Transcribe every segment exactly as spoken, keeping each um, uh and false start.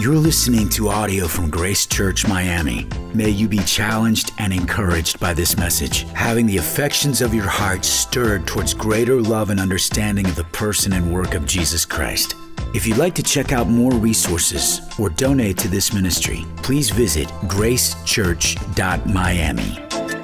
You're listening to audio from Grace Church Miami. May you be challenged and encouraged by this message, having the affections of your heart stirred towards greater love and understanding of the person and work of Jesus Christ. If you'd like to check out more resources or donate to this ministry, please visit grace church dot miami.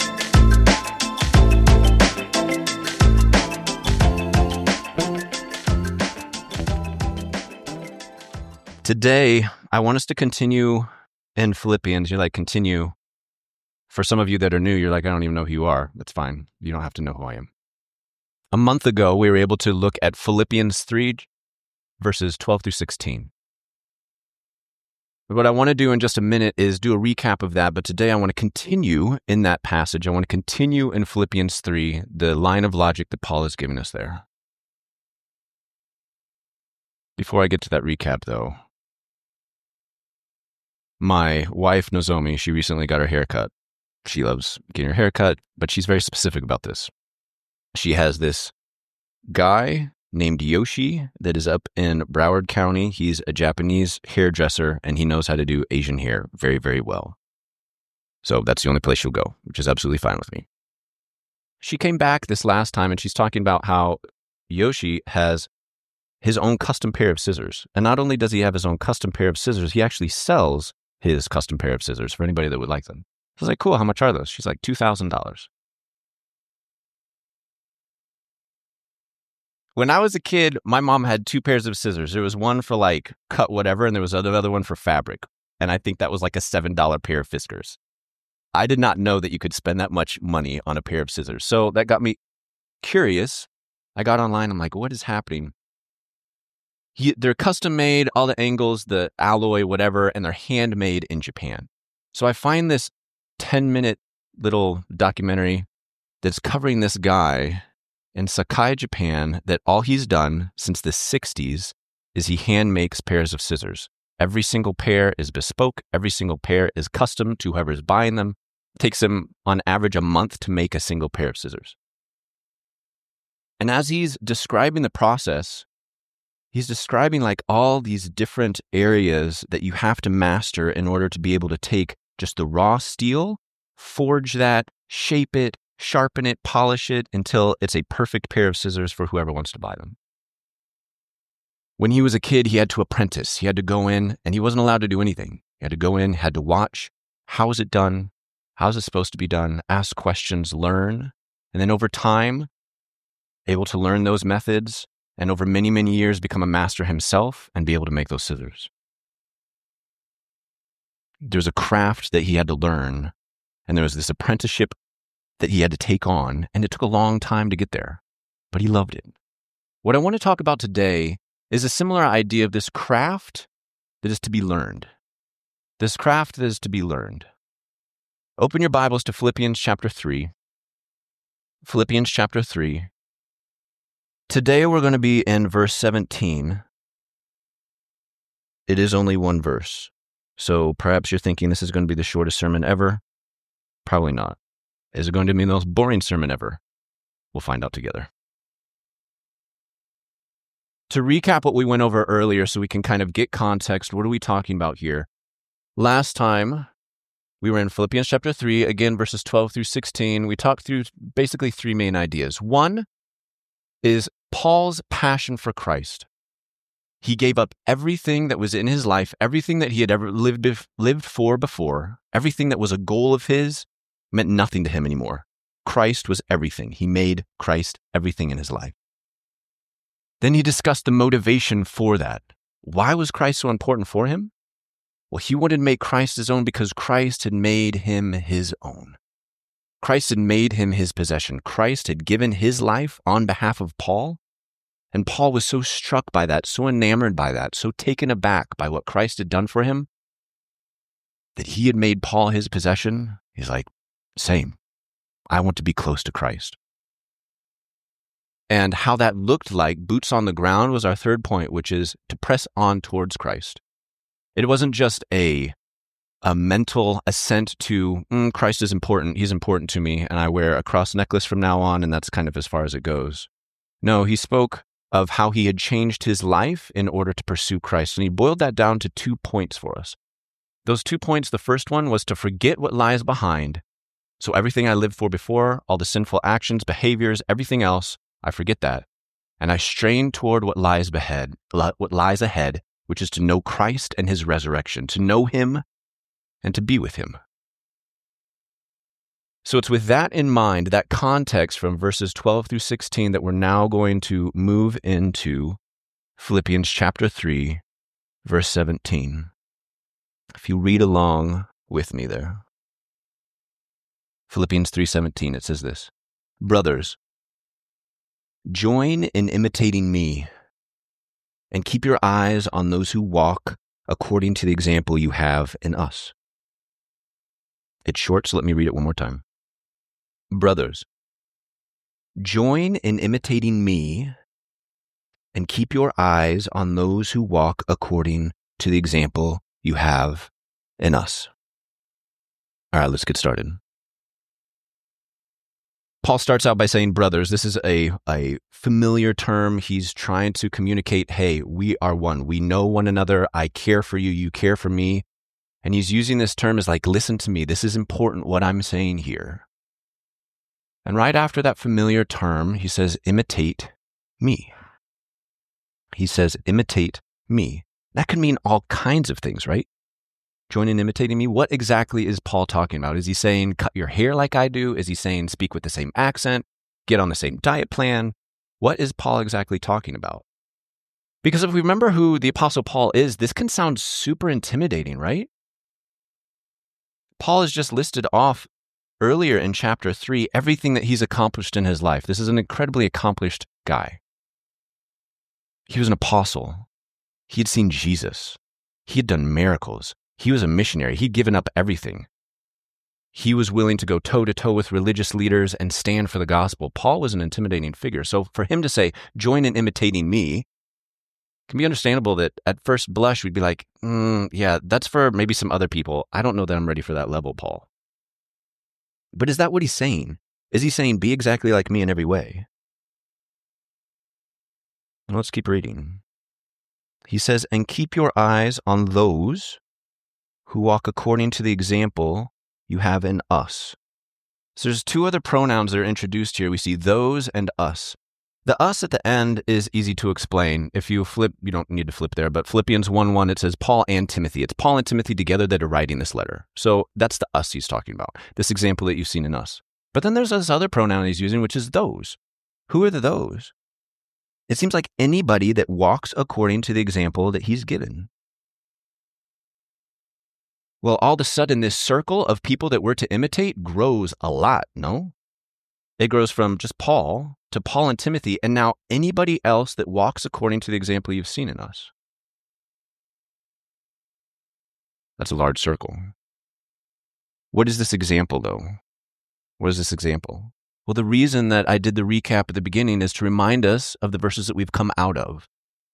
Today, I want us to continue in Philippians. You're like, continue. For some of you that are new, you're like, I don't even know who you are. That's fine. You don't have to know who I am. A month ago, we were able to look at Philippians three, verses twelve through sixteen. What I want to do in just a minute is do a recap of that, but today I want to continue in that passage. I want to continue in Philippians three, the line of logic that Paul is giving us there. Before I get to that recap, though, my wife, Nozomi, she recently got her hair cut. She loves getting her hair cut, but she's very specific about this. She has this guy named Yoshi that is up in Broward County. He's a Japanese hairdresser, and he knows how to do Asian hair very, very well. So that's the only place she'll go, which is absolutely fine with me. She came back this last time, and she's talking about how Yoshi has his own custom pair of scissors. And not only does he have his own custom pair of scissors, he actually sells his custom pair of scissors for anybody that would like them. I was like, cool, how much are those? She's like, two thousand dollars. When I was a kid, my mom had two pairs of scissors. There was one for like cut whatever, and there was another one for fabric. And I think that was like a seven dollar pair of Fiskars. I did not know that you could spend that much money on a pair of scissors. So that got me curious. I got online. I'm like, what is happening? He, they're custom made, all the angles, the alloy, whatever, and they're handmade in Japan. So I find this ten minute little documentary that's covering this guy in Sakai, Japan, that all he's done since the sixties is he hand makes pairs of scissors. Every single pair is bespoke. Every single pair is custom to whoever's buying them. It takes him on average a month to make a single pair of scissors. And as he's describing the process, he's describing like all these different areas that you have to master in order to be able to take just the raw steel, forge that, shape it, sharpen it, polish it until it's a perfect pair of scissors for whoever wants to buy them. When he was a kid, he had to apprentice. He had to go in, and he wasn't allowed to do anything. He had to go in, had to watch. How is it done? How is it supposed to be done? Ask questions, learn. And then over time, able to learn those methods, and over many, many years become a master himself and be able to make those scissors. There's a craft that he had to learn, and there was this apprenticeship that he had to take on, and it took a long time to get there, but he loved it. What I want to talk about today is a similar idea of this craft that is to be learned. This craft that is to be learned. Open your Bibles to Philippians chapter three. Philippians chapter three. Today we're going to be in verse seventeen. It is only one verse, so perhaps you're thinking this is going to be the shortest sermon ever. Probably not. Is it going to be the most boring sermon ever? We'll find out together. To recap what we went over earlier so we can kind of get context, what are we talking about here? Last time, we were in Philippians chapter three, again, verses twelve through sixteen. We talked through basically three main ideas. One is Paul's passion for Christ. He gave up everything that was in his life, everything that he had ever lived lived for before, everything that was a goal of his meant nothing to him anymore. Christ was everything. He made Christ everything in his life. Then he discussed the motivation for that. Why was Christ so important for him? Well, he wanted to make Christ his own because Christ had made him his own. Christ had made him his possession. Christ had given his life on behalf of Paul, and Paul was so struck by that, so enamored by that, so taken aback by what Christ had done for him, that he had made Paul his possession. He's like, same. I want to be close to Christ. And how that looked like, boots on the ground, was our third point, which is to press on towards Christ. It wasn't just a a mental assent to, mm, Christ is important, he's important to me, and I wear a cross necklace from now on, and that's kind of as far as it goes. No, he spoke of how he had changed his life in order to pursue Christ. And he boiled that down to two points for us. Those two points, the first one was to forget what lies behind. So everything I lived for before, all the sinful actions, behaviors, everything else, I forget that. And I strain toward what lies ahead, what lies ahead, which is to know Christ and his resurrection, to know him and to be with him. So it's with that in mind, that context from verses twelve through sixteen, that we're now going to move into Philippians chapter three, verse seventeen. If you read along with me there. Philippians three seventeen, it says this: Brothers, join in imitating me, and keep your eyes on those who walk according to the example you have in us. It's short, so let me read it one more time. Brothers, join in imitating me, and keep your eyes on those who walk according to the example you have in us. All right, let's get started. Paul starts out by saying brothers. This is a, a familiar term. He's trying to communicate, hey, we are one. We know one another. I care for you. You care for me. And he's using this term as like, listen to me. This is important, what I'm saying here. And right after that familiar term, he says, imitate me. He says, imitate me. That could mean all kinds of things, right? Join in imitating me. What exactly is Paul talking about? Is he saying cut your hair like I do? Is he saying speak with the same accent? Get on the same diet plan? What is Paul exactly talking about? Because if we remember who the Apostle Paul is, this can sound super intimidating, right? Paul has just listed off earlier in chapter three everything that he's accomplished in his life. This is an incredibly accomplished guy. He was an apostle. He had seen Jesus. He had done miracles. He was a missionary. He'd given up everything. He was willing to go toe-to-toe with religious leaders and stand for the gospel. Paul was an intimidating figure. So for him to say, join in imitating me, can be understandable that at first blush, we'd be like, mm, yeah, that's for maybe some other people. I don't know that I'm ready for that level, Paul. But is that what he's saying? Is he saying, be exactly like me in every way? Well, let's keep reading. He says, and keep your eyes on those who walk according to the example you have in us. So there's two other pronouns that are introduced here. We see those and us. The us at the end is easy to explain. If you flip, you don't need to flip there, but Philippians one one, it says Paul and Timothy. It's Paul and Timothy together that are writing this letter. So that's the us he's talking about, this example that you've seen in us. But then there's this other pronoun he's using, which is those. Who are the those? It seems like anybody that walks according to the example that he's given. Well, all of a sudden, this circle of people that we're to imitate grows a lot, no? It grows from just Paul to Paul and Timothy, and now anybody else that walks according to the example you've seen in us. That's a large circle. What is this example, though? What is this example? Well, the reason that I did the recap at the beginning is to remind us of the verses that we've come out of.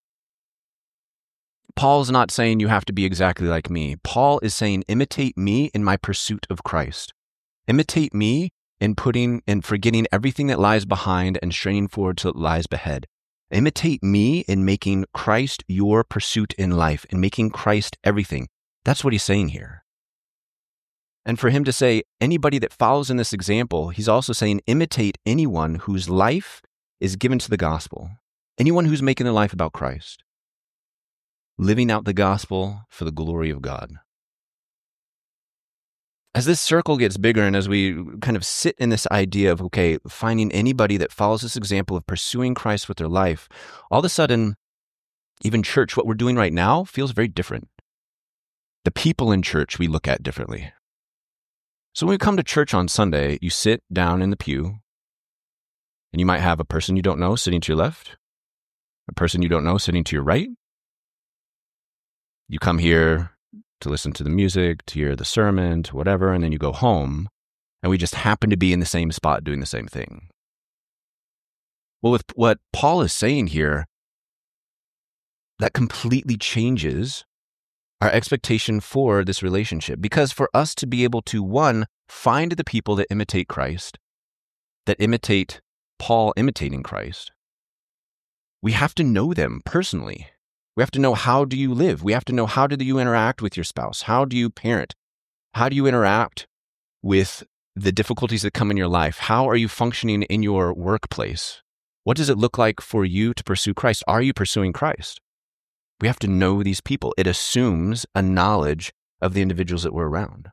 Paul's not saying you have to be exactly like me. Paul is saying, imitate me in my pursuit of Christ. Imitate me in putting and forgetting everything that lies behind and straining forward to what lies ahead. Imitate me in making Christ your pursuit in life, in making Christ everything. That's what he's saying here. And for him to say, anybody that follows in this example, he's also saying, imitate anyone whose life is given to the gospel. Anyone who's making their life about Christ. Living out the gospel for the glory of God. As this circle gets bigger and as we kind of sit in this idea of, okay, finding anybody that follows this example of pursuing Christ with their life, all of a sudden, even church, what we're doing right now feels very different. The people in church we look at differently. So when we come to church on Sunday, you sit down in the pew and you might have a person you don't know sitting to your left, a person you don't know sitting to your right. You come here to listen to the music, to hear the sermon, to whatever, and then you go home, and we just happen to be in the same spot doing the same thing. Well, with what Paul is saying here, that completely changes our expectation for this relationship. Because for us to be able to, one, find the people that imitate Christ, that imitate Paul imitating Christ, we have to know them personally. We have to know, how do you live? We have to know, how do you interact with your spouse? How do you parent? How do you interact with the difficulties that come in your life? How are you functioning in your workplace? What does it look like for you to pursue Christ? Are you pursuing Christ? We have to know these people. It assumes a knowledge of the individuals that we're around.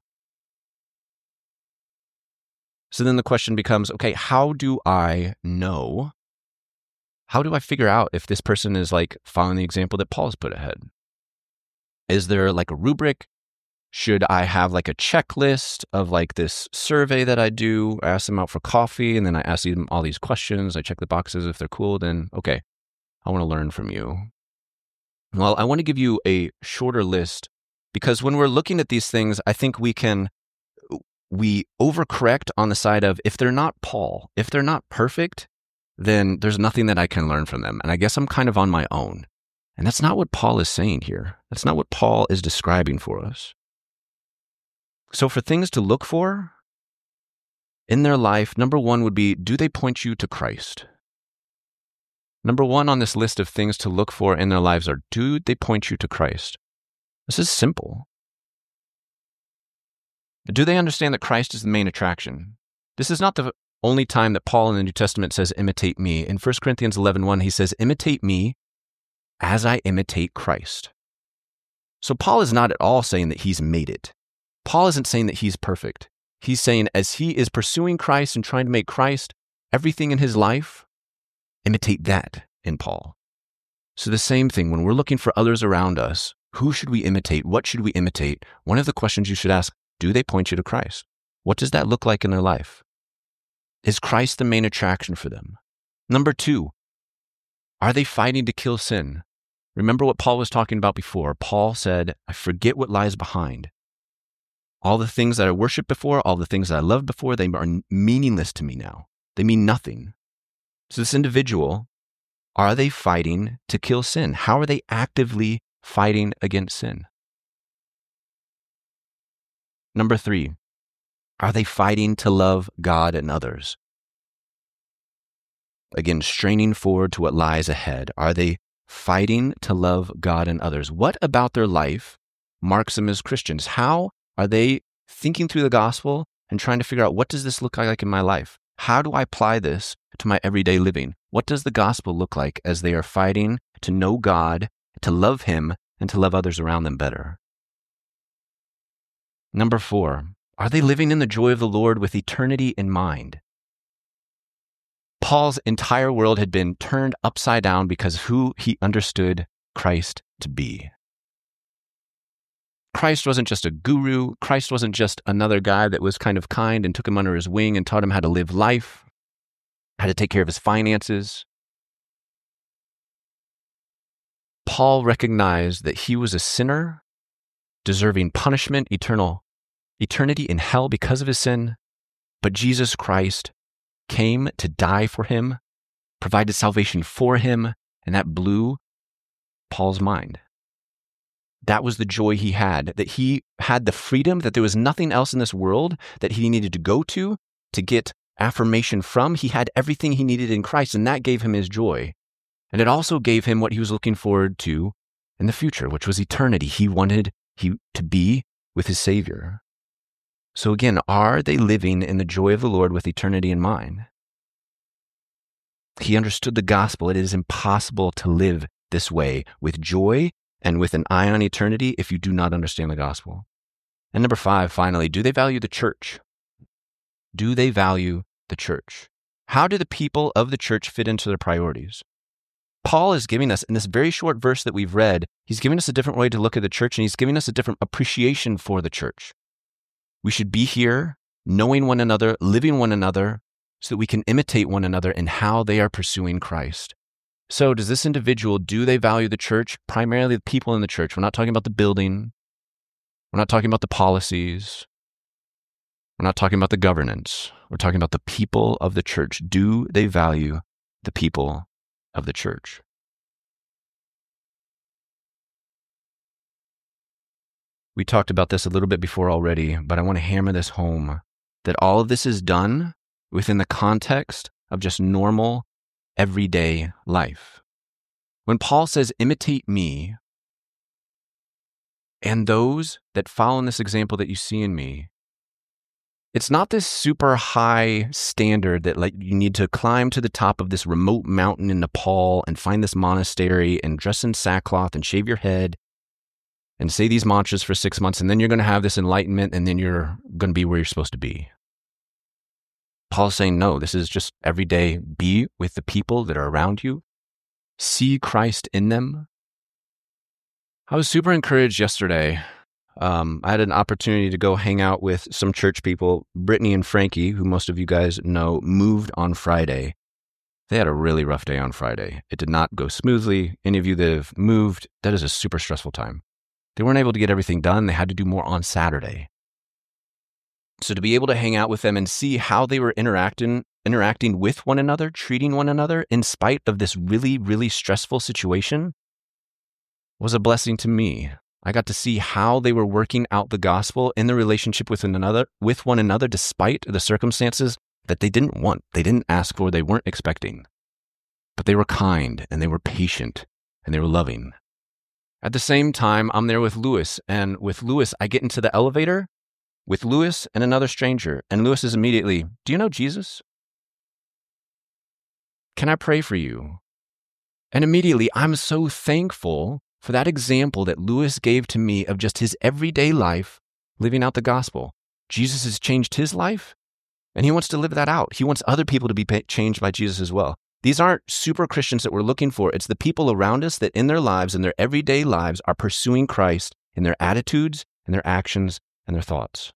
So then the question becomes, okay, how do I know? How do I figure out if this person is like following the example that Paul's put ahead? Is there like a rubric? Should I have like a checklist of like this survey that I do? I ask them out for coffee and then I ask them all these questions. I check the boxes. If they're cool, then okay, I want to learn from you. Well, I want to give you a shorter list because when we're looking at these things, I think we can, we overcorrect on the side of if they're not Paul, if they're not perfect, then there's nothing that I can learn from them. And I guess I'm kind of on my own. And that's not what Paul is saying here. That's not what Paul is describing for us. So for things to look for in their life, number one would be, do they point you to Christ? Number one on this list of things to look for in their lives are, do they point you to Christ? This is simple. Do they understand that Christ is the main attraction? This is not the only time that Paul in the New Testament says, imitate me. In First Corinthians eleven one, he says, imitate me as I imitate Christ. So Paul is not at all saying that he's made it. Paul isn't saying that he's perfect. He's saying as he is pursuing Christ and trying to make Christ everything in his life, imitate that in Paul. So the same thing, when we're looking for others around us, who should we imitate? What should we imitate? One of the questions you should ask, do they point you to Christ? What does that look like in their life? Is Christ the main attraction for them? Number two, are they fighting to kill sin? Remember what Paul was talking about before. Paul said, I forget what lies behind. All the things that I worshiped before, all the things that I loved before, they are meaningless to me now. They mean nothing. So this individual, are they fighting to kill sin? How are they actively fighting against sin? Number three, are they fighting to love God and others? Again, straining forward to what lies ahead. Are they fighting to love God and others? What about their life marks them as Christians? How are they thinking through the gospel and trying to figure out, what does this look like in my life? How do I apply this to my everyday living? What does the gospel look like as they are fighting to know God, to love Him, and to love others around them better? Number four, are they living in the joy of the Lord with eternity in mind? Paul's entire world had been turned upside down because of who he understood Christ to be. Christ wasn't just a guru. Christ wasn't just another guy that was kind of kind and took him under his wing and taught him how to live life, how to take care of his finances. Paul recognized that he was a sinner, deserving punishment, eternal, eternity in hell because of his sin, but Jesus Christ came to die for him, provided salvation for him, and that blew Paul's mind. That was the joy he had, that he had the freedom, that there was nothing else in this world that he needed to go to to get affirmation from. He had everything he needed in Christ, and that gave him his joy. And it also gave him what he was looking forward to in the future, which was eternity. He wanted he to be with his Savior. So again, are they living in the joy of the Lord with eternity in mind? He understood the gospel. It is impossible to live this way with joy and with an eye on eternity if you do not understand the gospel. And number five, finally, do they value the church? Do they value the church? How do the people of the church fit into their priorities? Paul is giving us, in this very short verse that we've read, he's giving us a different way to look at the church, and he's giving us a different appreciation for the church. We should be here, knowing one another, living one another, so that we can imitate one another in how they are pursuing Christ. So does this individual, do they value the church? Primarily the people in the church. We're not talking about the building. We're not talking about the policies. We're not talking about the governance. We're talking about the people of the church. Do they value the people of the church? We talked about this a little bit before already, but I want to hammer this home, that all of this is done within the context of just normal, everyday life. When Paul says, imitate me, and those that follow in this example that you see in me, it's not this super high standard that like you need to climb to the top of this remote mountain in Nepal and find this monastery and dress in sackcloth and shave your head and say these mantras for six months, and then you're going to have this enlightenment, and then you're going to be where you're supposed to be. Paul's saying, no, this is just every day. Be with the people that are around you. See Christ in them. I was super encouraged yesterday. Um, I had an opportunity to go hang out with some church people. Brittany and Frankie, who most of you guys know, moved on Friday. They had a really rough day on Friday. It did not go smoothly. Any of you that have moved, that is a super stressful time. They weren't able to get everything done. They had to do more on Saturday. So to be able to hang out with them and see how they were interacting, interacting with one another, treating one another in spite of this really, really stressful situation was a blessing to me. I got to see how they were working out the gospel in the relationship with one another, with one another, despite the circumstances that they didn't want, they didn't ask for, they weren't expecting. But they were kind and they were patient and they were loving. At the same time, I'm there with Lewis, and with Lewis, I get into the elevator with Lewis and another stranger, and Lewis is immediately, do you know Jesus? Can I pray for you? And immediately, I'm so thankful for that example that Lewis gave to me of just his everyday life, living out the gospel. Jesus has changed his life, and he wants to live that out. He wants other people to be changed by Jesus as well. These aren't super Christians that we're looking for. It's the people around us that in their lives, in their everyday lives, are pursuing Christ in their attitudes, in their actions, and their thoughts.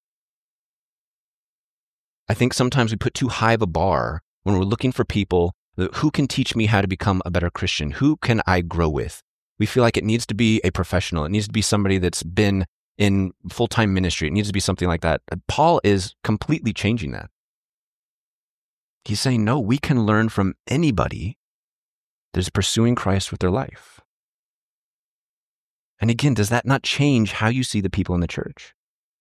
I think sometimes we put too high of a bar when we're looking for people that, who can teach me how to become a better Christian? Who can I grow with? We feel like it needs to be a professional. It needs to be somebody that's been in full-time ministry. It needs to be something like that. Paul is completely changing that. He's saying, no, we can learn from anybody that's pursuing Christ with their life. And again, does that not change how you see the people in the church?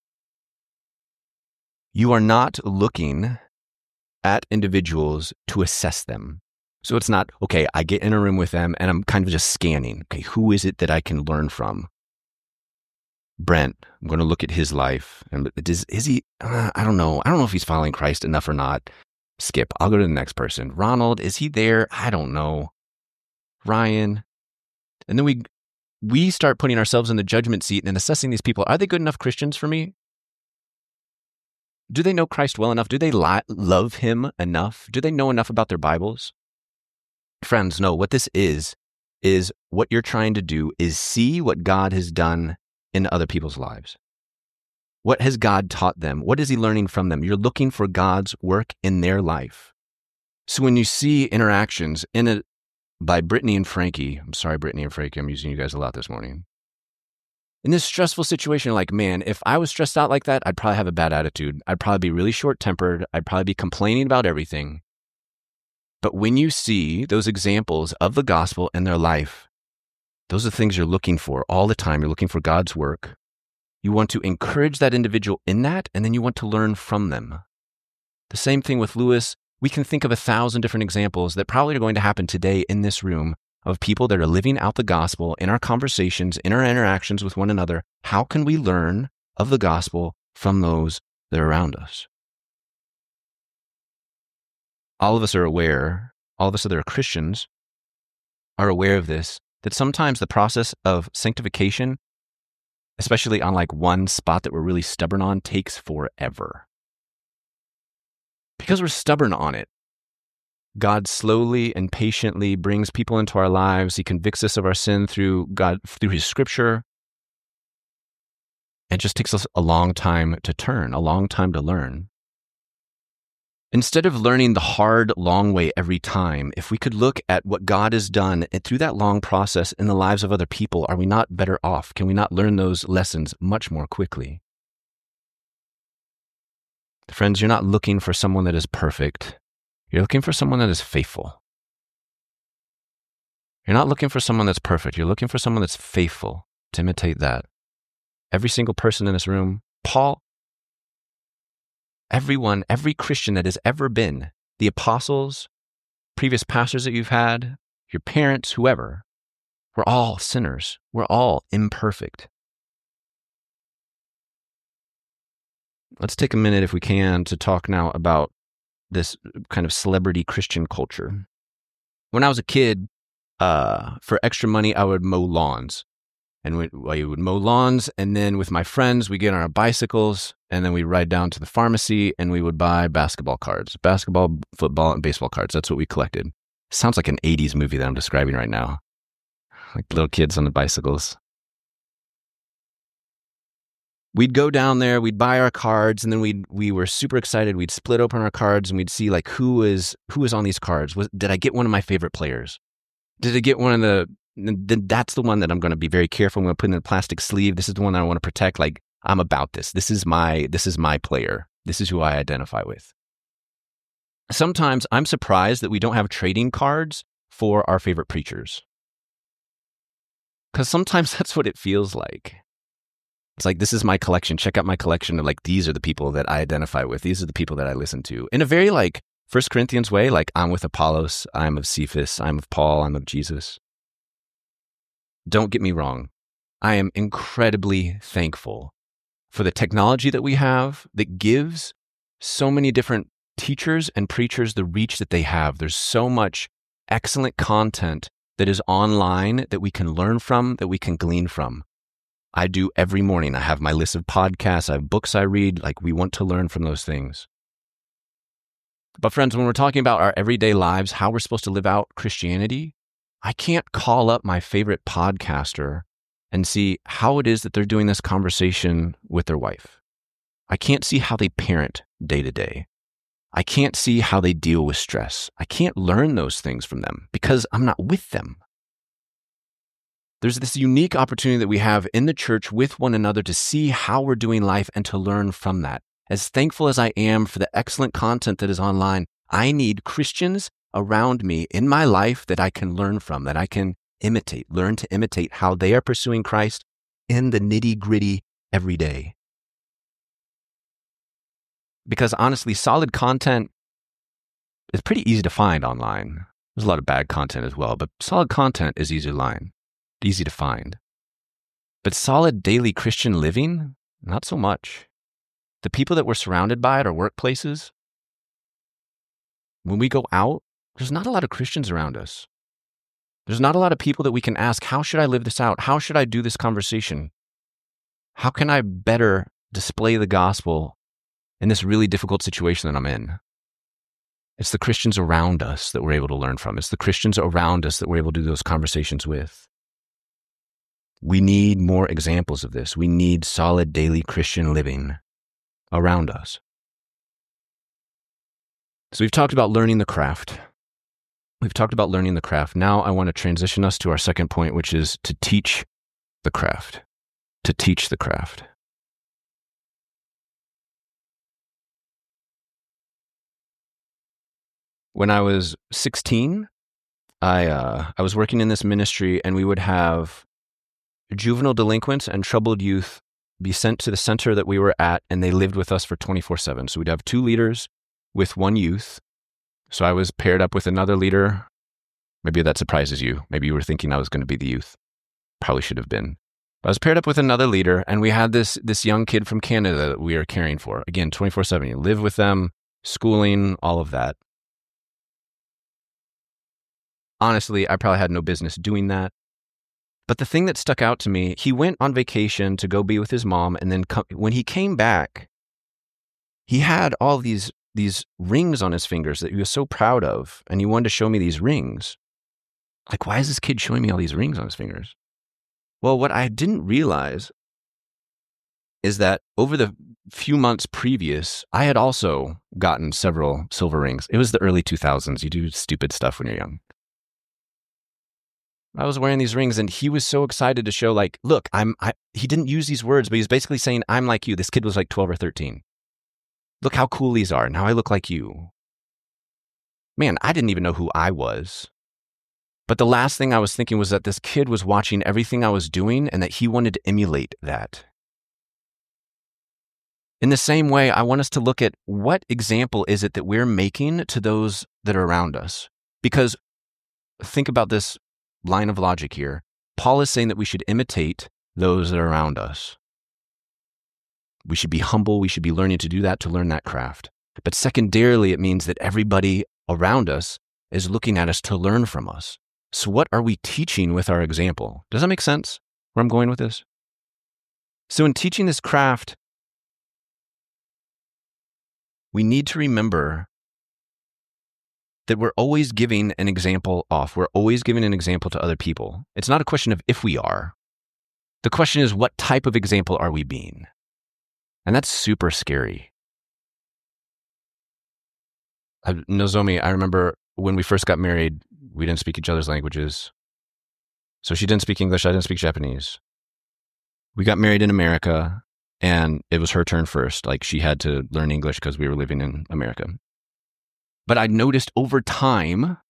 You are not looking at individuals to assess them. So it's not, okay, I get in a room with them and I'm kind of just scanning. Okay, who is it that I can learn from? Brent, I'm going to look at his life. And is, is he, uh, I don't know. I don't know if he's following Christ enough or not. Skip, I'll go to the next person. Ronald, is he there? I don't know. Ryan. And then we we start putting ourselves in the judgment seat and assessing these people. Are they good enough Christians for me? Do they know Christ well enough? Do they li- love him enough? Do they know enough about their Bibles? Friends, no, what this is, is what you're trying to do is see what God has done in other people's lives. What has God taught them? What is he learning from them? You're looking for God's work in their life. So when you see interactions in a, by Brittany and Frankie, I'm sorry, Brittany and Frankie, I'm using you guys a lot this morning. In this stressful situation, like, man, if I was stressed out like that, I'd probably have a bad attitude. I'd probably be really short-tempered. I'd probably be complaining about everything. But when you see those examples of the gospel in their life, those are the things you're looking for all the time. You're looking for God's work. You want to encourage that individual in that, and then you want to learn from them. The same thing with Lewis. We can think of a thousand different examples that probably are going to happen today in this room of people that are living out the gospel in our conversations, in our interactions with one another. How can we learn of the gospel from those that are around us? All of us are aware, all of us that are Christians are aware of this, that sometimes the process of sanctification, especially on like one spot that we're really stubborn on, takes forever. Because we're stubborn on it, God slowly and patiently brings people into our lives. He convicts us of our sin through God, through his scripture. It just takes us a long time to turn, a long time to learn. Instead of learning the hard, long way every time, if we could look at what God has done and through that long process in the lives of other people, are we not better off? Can we not learn those lessons much more quickly? Friends, you're not looking for someone that is perfect. You're looking for someone that is faithful. You're not looking for someone that's perfect. You're looking for someone that's faithful to imitate that. Every single person in this room, Paul, everyone, every Christian that has ever been, the apostles, previous pastors that you've had, your parents, whoever, We're all sinners. We're all imperfect. Let's take a minute, if we can, to talk now about this kind of celebrity Christian culture. When I was a kid, uh, for extra money, I would mow lawns. And we, we would mow lawns, and then with my friends, we get on our bicycles, and then we ride down to the pharmacy, and we would buy basketball cards. Basketball, football, and baseball cards. That's what we collected. Sounds like an eighties movie that I'm describing right now. Like little kids on the bicycles. We'd go down there, we'd buy our cards, and then we we were super excited. We'd split open our cards, and we'd see like who is who is on these cards. Was, did I get one of my favorite players? Did I get one of the... Then that's the one that I'm going to be very careful. I'm going to put in a plastic sleeve. This is the one that I want to protect. Like, I'm about this. This is my, this is my player. This is who I identify with. Sometimes I'm surprised that we don't have trading cards for our favorite preachers. Because sometimes that's what it feels like. It's like, this is my collection. Check out my collection of like, these are the people that I identify with. These are the people that I listen to. In a very like First Corinthians way, like I'm with Apollos, I'm of Cephas, I'm of Paul, I'm of Jesus. Don't get me wrong. I am incredibly thankful for the technology that we have that gives so many different teachers and preachers the reach that they have. There's so much excellent content that is online that we can learn from, that we can glean from. I do every morning. I have my list of podcasts. I have books I read. Like, we want to learn from those things. But friends, when we're talking about our everyday lives, how we're supposed to live out Christianity, I can't call up my favorite podcaster and see how it is that they're doing this conversation with their wife. I can't see how they parent day to day. I can't see how they deal with stress. I can't learn those things from them because I'm not with them. There's this unique opportunity that we have in the church with one another to see how we're doing life and to learn from that. As thankful as I am for the excellent content that is online, I need Christians around me in my life that I can learn from, that I can imitate, learn to imitate how they are pursuing Christ in the nitty-gritty every day. Because honestly, solid content is pretty easy to find online. There's a lot of bad content as well, but solid content is easy to find, easy to find. But solid daily Christian living, not so much. The people that we're surrounded by at our workplaces, when we go out, there's not a lot of Christians around us. There's not a lot of people that we can ask, how should I live this out? How should I do this conversation? How can I better display the gospel in this really difficult situation that I'm in? It's the Christians around us that we're able to learn from. It's the Christians around us that we're able to do those conversations with. We need more examples of this. We need solid daily Christian living around us. So we've talked about learning the craft. We've talked about learning the craft. Now I want to transition us to our second point, which is to teach the craft. To teach the craft. When I was sixteen, I uh, I was working in this ministry, and we would have juvenile delinquents and troubled youth be sent to the center that we were at, and they lived with us for twenty-four seven. So we'd have two leaders with one youth. So I was paired up with another leader. Maybe that surprises you. Maybe you were thinking I was going to be the youth. Probably should have been. But I was paired up with another leader, and we had this this young kid from Canada that we are caring for. Again, twenty-four seven. You live with them, schooling, all of that. Honestly, I probably had no business doing that. But the thing that stuck out to me, he went on vacation to go be with his mom, and then come, when he came back, he had all these these rings on his fingers that he was so proud of, and he wanted to show me these rings. Like, why is this kid showing me all these rings on his fingers? Well, what I didn't realize is that over the few months previous, I had also gotten several silver rings. It was the early two thousands. You do stupid stuff when you're young. I was wearing these rings, and he was so excited to show, like, look, I'm, I, he didn't use these words, but he was basically saying, I'm like you. This kid was like twelve or thirteen. Look how cool these are, and how I look like you. Man, I didn't even know who I was. But the last thing I was thinking was that this kid was watching everything I was doing, and that he wanted to emulate that. In the same way, I want us to look at what example is it that we're making to those that are around us. Because think about this line of logic here. Paul is saying that we should imitate those that are around us. We should be humble. We should be learning to do that, to learn that craft. But secondarily, it means that everybody around us is looking at us to learn from us. So what are we teaching with our example? Does that make sense where I'm going with this? So in teaching this craft, we need to remember that we're always giving an example off. We're always giving an example to other people. It's not a question of if we are. The question is, what type of example are we being? And that's super scary. I, Nozomi, I remember when we first got married, we didn't speak each other's languages. So she didn't speak English, I didn't speak Japanese. We got married in America, and it was her turn first. Like, she had to learn English because we were living in America. But I noticed over time,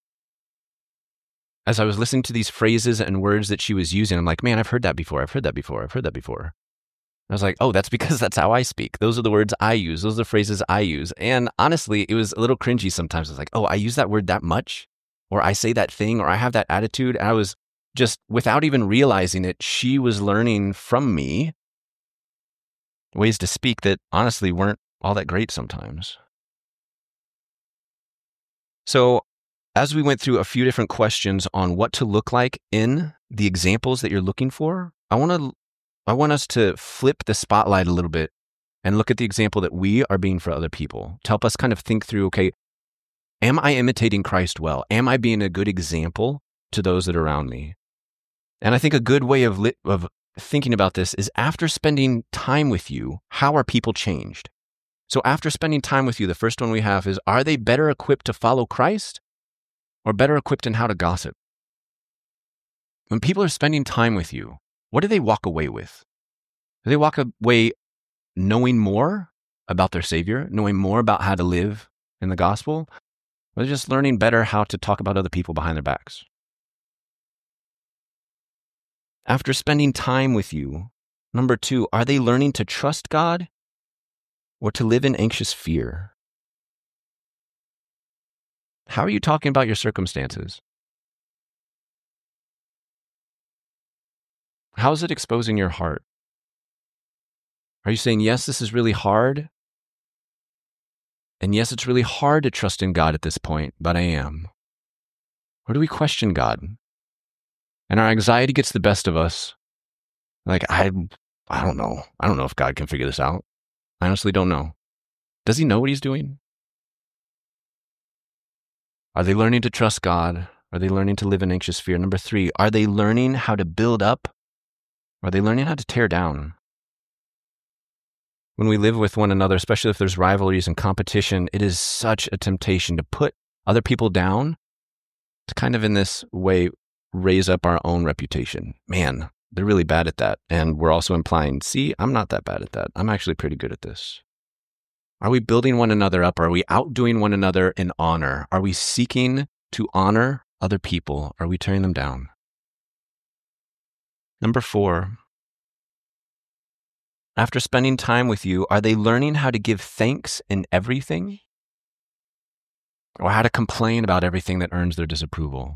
as I was listening to these phrases and words that she was using, I'm like, man, I've heard that before. I've heard that before. I've heard that before. I was like, oh, that's because that's how I speak. Those are the words I use. Those are the phrases I use. And honestly, it was a little cringy sometimes. I was like, oh, I use that word that much, or I say that thing, or I have that attitude. And I was just, without even realizing it, she was learning from me ways to speak that honestly weren't all that great sometimes. So as we went through a few different questions on what to look like in the examples that you're looking for, I want to I want us to flip the spotlight a little bit and look at the example that we are being for other people to help us kind of think through, okay, am I imitating Christ well? Am I being a good example to those that are around me? And I think a good way of li- of thinking about this is, after spending time with you, how are people changed? So after spending time with you, the first one we have is, are they better equipped to follow Christ or better equipped in how to gossip? When people are spending time with you, what do they walk away with? Do they walk away knowing more about their Savior, knowing more about how to live in the gospel, or just learning better how to talk about other people behind their backs? After spending time with you, number two, are they learning to trust God or to live in anxious fear? How are you talking about your circumstances? How is it exposing your heart? Are you saying, yes, this is really hard? And yes, it's really hard to trust in God at this point, but I am. Or do we question God? And our anxiety gets the best of us. Like, I, I don't know. I don't know if God can figure this out. I honestly don't know. Does he know what he's doing? Are they learning to trust God? Are they learning to live in anxious fear? Number three, are they learning how to build up? Are they learning how to tear down? When we live with one another, especially if there's rivalries and competition, it is such a temptation to put other people down, to kind of in this way raise up our own reputation. Man, they're really bad at that. And we're also implying, see, I'm not that bad at that. I'm actually pretty good at this. Are we building one another up? Are we outdoing one another in honor? Are we seeking to honor other people? Are we tearing them down? Number four, after spending time with you, are they learning how to give thanks in everything? Or how to complain about everything that earns their disapproval?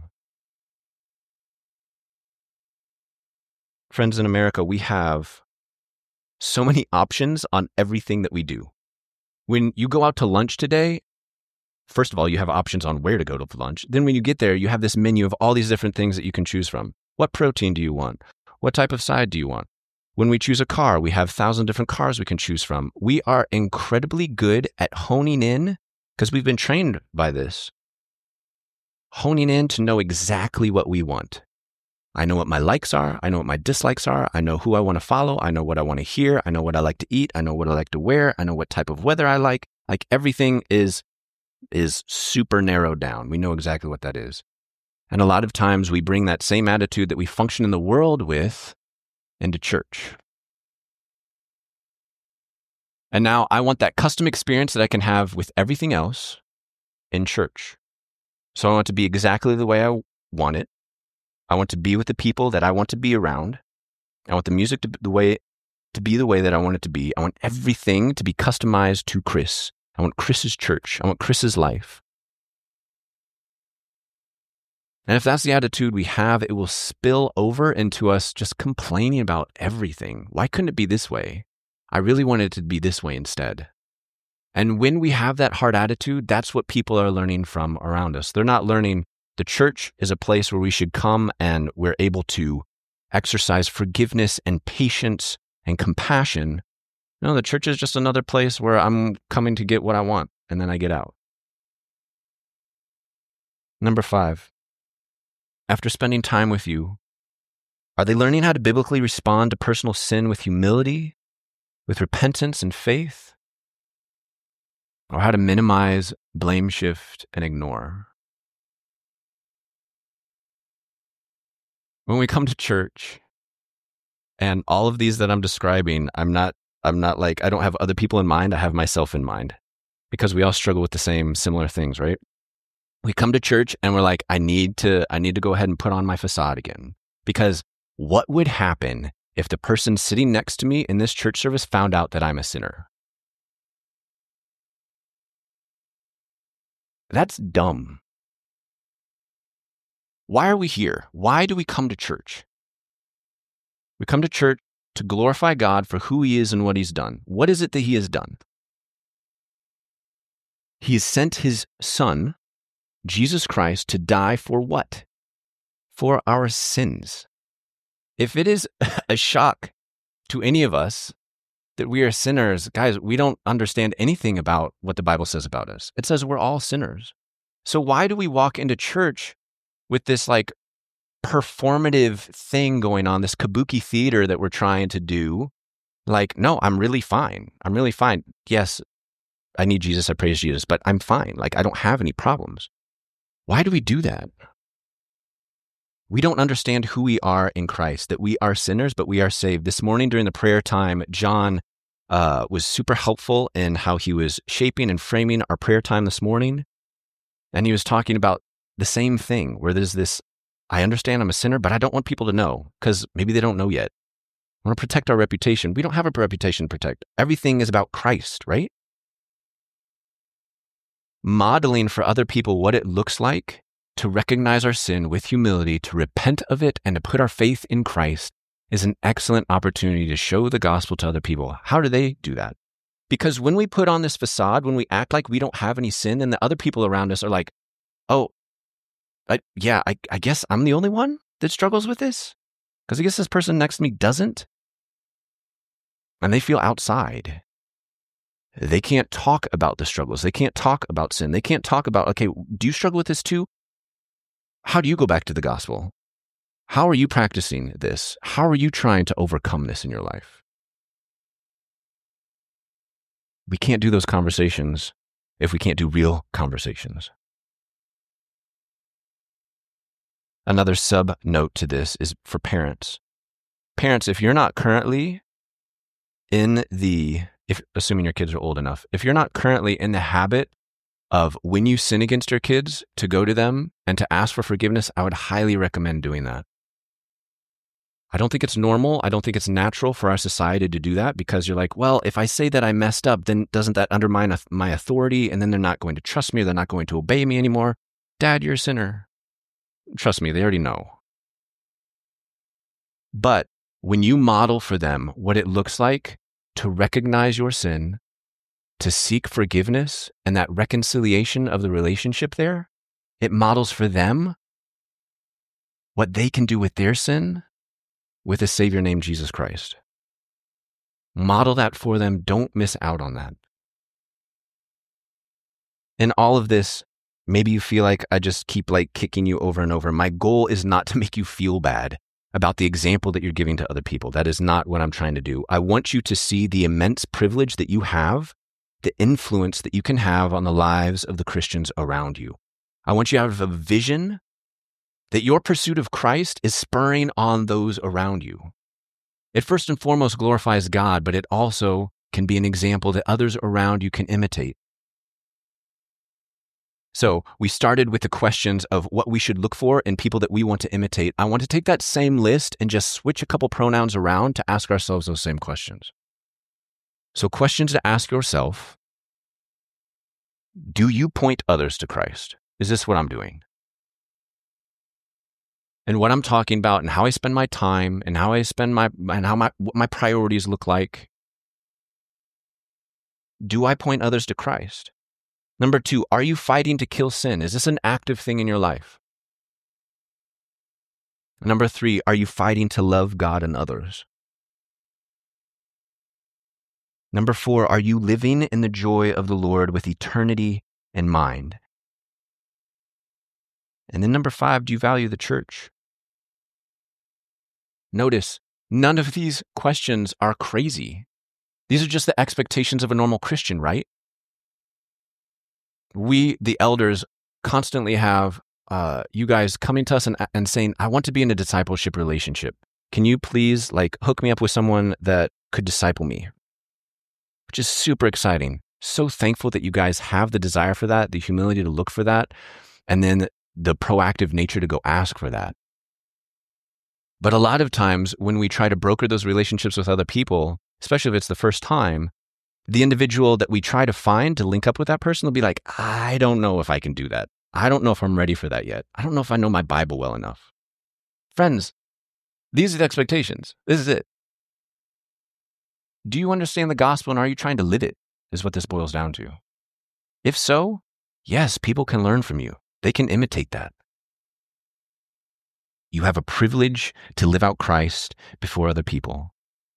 Friends, in America, we have so many options on everything that we do. When you go out to lunch today, first of all, you have options on where to go to lunch. Then when you get there, you have this menu of all these different things that you can choose from. What protein do you want? What type of side do you want? When we choose a car, we have a thousand different cars we can choose from. We are incredibly good at honing in, because we've been trained by this, honing in to know exactly what we want. I know what my likes are. I know what my dislikes are. I know who I want to follow. I know what I want to hear. I know what I like to eat. I know what I like to wear. I know what type of weather I like. Like, everything is, is super narrowed down. We know exactly what that is. And a lot of times we bring that same attitude that we function in the world with into church. And now I want that custom experience that I can have with everything else in church. So I want it to be exactly the way I want it. I want to be with the people that I want to be around. I want the music to be the way to be the way that I want it to be. I want everything to be customized to Chris. I want Chris's church. I want Chris's life. And if that's the attitude we have, it will spill over into us just complaining about everything. Why couldn't it be this way? I really wanted it to be this way instead. And when we have that hard attitude, that's what people are learning from around us. They're not learning the church is a place where we should come and we're able to exercise forgiveness and patience and compassion. No, the church is just another place where I'm coming to get what I want and then I get out. Number five, after spending time with you, are they learning how to biblically respond to personal sin with humility, with repentance and faith? Or how to minimize, blame shift, and ignore? When we come to church, and all of these that I'm describing, I'm not, I'm not like, I don't have other people in mind, I have myself in mind. Because we all struggle with the same similar things, right? We come to church and we're like, I need to, I need to go ahead and put on my facade again. Because what would happen if the person sitting next to me in this church service found out that I'm a sinner? That's dumb. Why are we here? Why do we come to church? We come to church to glorify God for who he is and what he's done. What is it that he has done? He has sent his son, Jesus Christ, to die for what? For our sins. If it is a shock to any of us that we are sinners, guys, we don't understand anything about what the Bible says about us. It says we're all sinners. So why do we walk into church with this like performative thing going on, this kabuki theater that we're trying to do? Like, no, I'm really fine. I'm really fine. Yes, I need Jesus. I praise Jesus, but I'm fine. Like, I don't have any problems. Why do we do that? We don't understand who we are in Christ, that we are sinners, but we are saved. This morning during the prayer time, John uh, was super helpful in how he was shaping and framing our prayer time this morning. And he was talking about the same thing where there's this, I understand I'm a sinner, but I don't want people to know because maybe they don't know yet. I want to protect our reputation. We don't have a reputation to protect. Everything is about Christ, right? Modeling for other people what it looks like to recognize our sin with humility, to repent of it, and to put our faith in Christ is an excellent opportunity to show the gospel to other people. How do they do that? Because when we put on this facade, when we act like we don't have any sin, then the other people around us are like, oh, I, yeah, I, I guess I'm the only one that struggles with this? Because I guess this person next to me doesn't? And they feel outside. They can't talk about the struggles. They can't talk about sin. They can't talk about, okay, do you struggle with this too? How do you go back to the gospel? How are you practicing this? How are you trying to overcome this in your life? We can't do those conversations if we can't do real conversations. Another sub note to this is for parents. Parents, if you're not currently in the, if assuming your kids are old enough, if you're not currently in the habit of when you sin against your kids to go to them and to ask for forgiveness, I would highly recommend doing that. I don't think it's normal. I don't think it's natural for our society to do that because you're like, well, if I say that I messed up, then doesn't that undermine my authority? And then they're not going to trust me. Or they're not going to obey me anymore. Dad, you're a sinner. Trust me, they already know. But when you model for them what it looks like to recognize your sin, to seek forgiveness and that reconciliation of the relationship there, it models for them what they can do with their sin with a Savior named Jesus Christ. Model that for them. Don't miss out on that. In all of this, maybe you feel like I just keep like kicking you over and over. My goal is not to make you feel bad about the example that you're giving to other people. That is not what I'm trying to do. I want you to see the immense privilege that you have, the influence that you can have on the lives of the Christians around you. I want you to have a vision that your pursuit of Christ is spurring on those around you. It first and foremost glorifies God, but it also can be an example that others around you can imitate. So we started with the questions of what we should look for in people that we want to imitate. I want to take that same list and just switch a couple pronouns around to ask ourselves those same questions. So questions to ask yourself: do you point others to Christ? Is this what I'm doing? and what I'm talking about and how I spend my time and how I spend my, and how my, what my priorities look like? Do I point others to Christ? Number two, are you fighting to kill sin? Is this an active thing in your life? Number three, are you fighting to love God and others? Number four, are you living in the joy of the Lord with eternity in mind? And then number five, do you value the church? Notice, none of these questions are crazy. These are just the expectations of a normal Christian, right? We, the elders, constantly have uh, you guys coming to us and, and saying, I want to be in a discipleship relationship. Can you please like hook me up with someone that could disciple me? Which is super exciting. So thankful that you guys have the desire for that, the humility to look for that, and then the proactive nature to go ask for that. But a lot of times when we try to broker those relationships with other people, especially if it's the first time, the individual that we try to find to link up with that person will be like, I don't know if I can do that. I don't know if I'm ready for that yet. I don't know if I know my Bible well enough. Friends, these are the expectations. This is it. Do you understand the gospel and are you trying to live it? Is what this boils down to. If so, yes, people can learn from you. They can imitate that. You have a privilege to live out Christ before other people.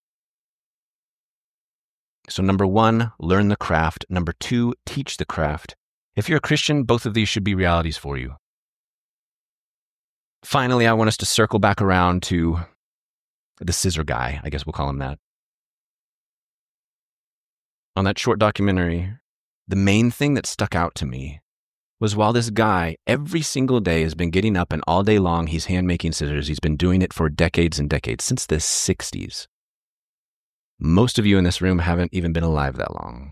So number one, learn the craft. Number two, teach the craft. If you're a Christian, both of these should be realities for you. Finally, I want us to circle back around to the scissor guy. I guess we'll call him that. On that short documentary, the main thing that stuck out to me was while this guy every single day has been getting up and all day long he's hand making scissors. He's been doing it for decades and decades, since the sixties. Most of you in this room haven't even been alive that long.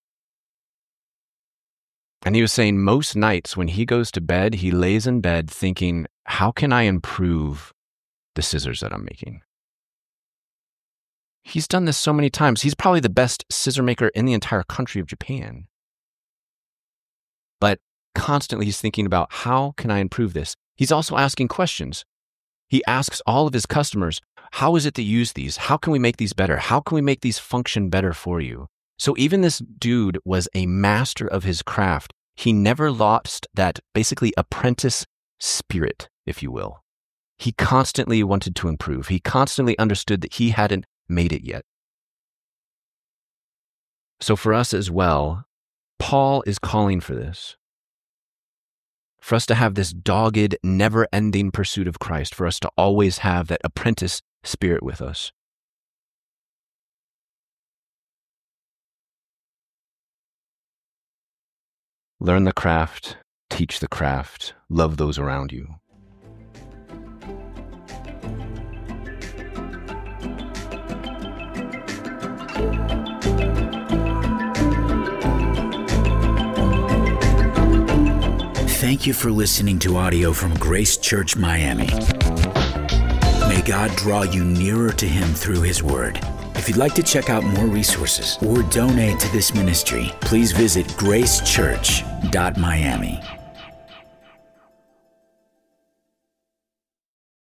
And he was saying most nights when he goes to bed, he lays in bed thinking, how can I improve the scissors that I'm making? He's done this so many times. He's probably the best scissor maker in the entire country of Japan. But constantly he's thinking about, how can I improve this? He's also asking questions. He asks all of his customers, how is it that you use these? How can we make these better? How can we make these function better for you? So even this dude was a master of his craft. He never lost that basically apprentice spirit, if you will. He constantly wanted to improve. He constantly understood that he hadn't made it yet. So for us as well, Paul is calling for this. For us to have this dogged, never-ending pursuit of Christ, for us to always have that apprentice spirit with us. Learn the craft, teach the craft, love those around you. Thank you for listening to audio from Grace Church Miami. May God draw you nearer to Him through His Word. If you'd like to check out more resources or donate to this ministry, please visit grace church dot miami.